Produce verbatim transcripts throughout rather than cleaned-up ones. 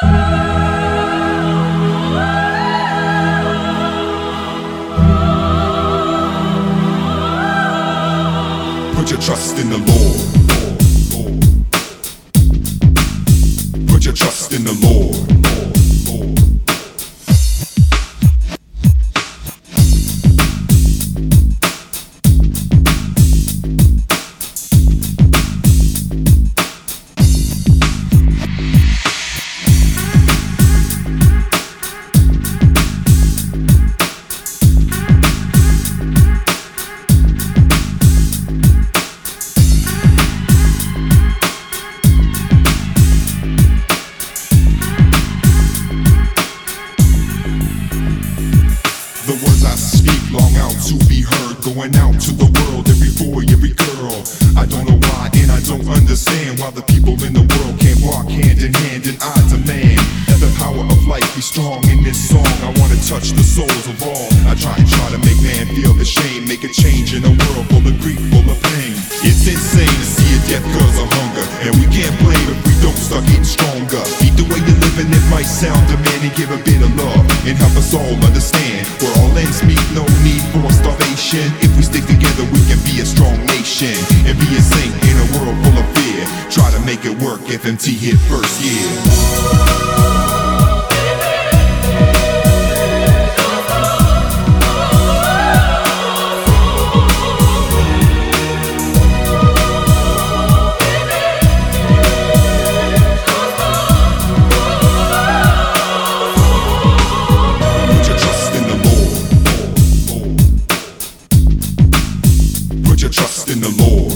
Put your trust in the Lord. Put your trust in the Lord. The words I speak long out to be heard, going out to the world, every boy, every girl. I don't know why and I don't understand why the people in the world can't walk hand in hand, and I demand that the power of life be strong in this song. I wanna touch the souls of all. I try and try to make man feel ashamed, make a change in a world full of grief, full of pain. It's insane to see a death cause of hunger, and we can't blame if we don't start getting stronger. Eat the way you're living, it might sound demanding, give a bit of love and help us all understand we're all ends meet, no need for starvation. If we stick together, we can be a strong nation and be a saint in a world full of fear. Try to make it work, F M T hit first year. Put your trust in the Lord.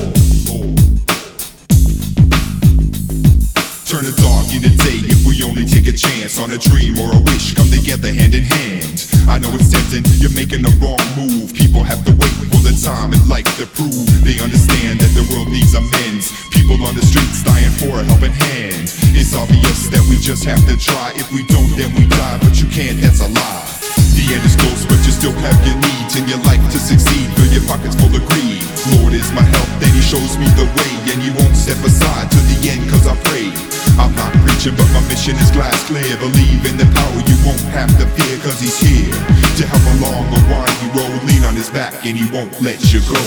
Turn the dark into day if we only take a chance on a dream or a wish, come together hand in hand. I know it's tempting, you're making the wrong move. People have to wait for the time in life to prove they understand that the world needs amends. People on the streets dying for a helping hand. It's obvious that we just have to try. If we don't, then we die, but you can't, that's a lie. The end is close, but you still have your needs in your life to succeed. Fill your pockets full of greed. Lord is my help, then He shows me the way, and He won't step aside to the end, cause I pray. I'm not preaching, but my mission is glass clear. Believe in the power, you won't have to fear, cause He's here to help along the winding road. Lean on His back, and He won't let you go.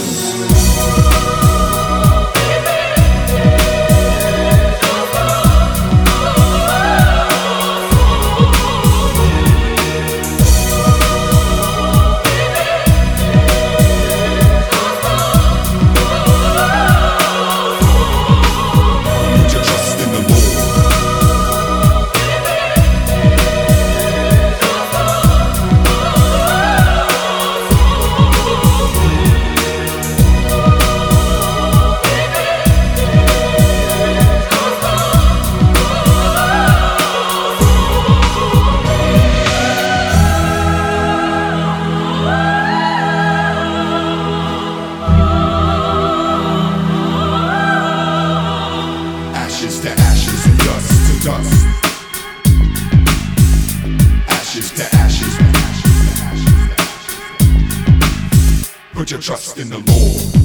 Ashes to ashes and dust to dust. Ashes to ashes, ashes to ashes, ashes. Put your trust in the Lord.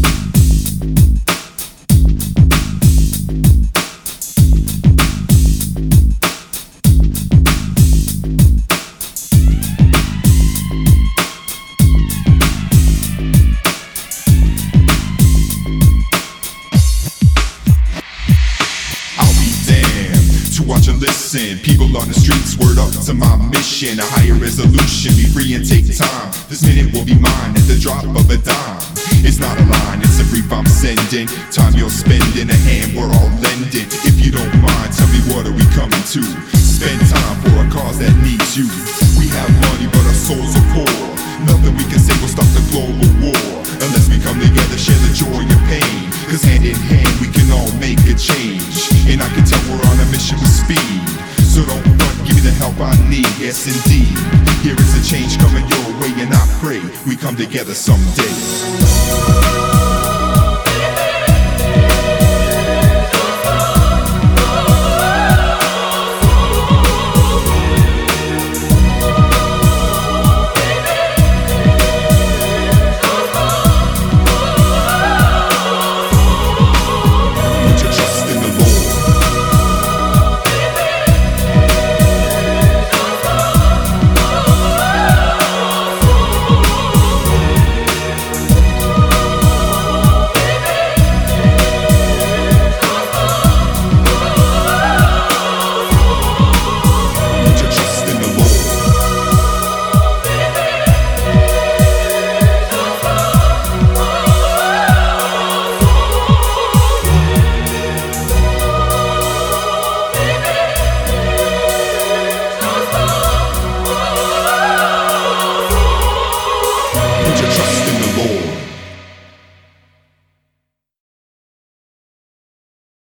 Watch and listen, people on the streets, word up to my mission. A higher resolution, be free and take time. This minute will be mine at the drop of a dime. It's not a line, it's a brief I'm sending. Time you're spending, a hand we're all lending. If you don't mind, tell me what are we coming to? Spend time for a cause that needs you. We have money but our souls are poor. Nothing we can say will stop the global war, unless we come together, share the joy and pain. Cause hand in hand we can all make a change. And I can tell we're on a mission with speed. So don't front, give me the help I need, yes indeed. Here is a change coming your way, and I pray we come together someday.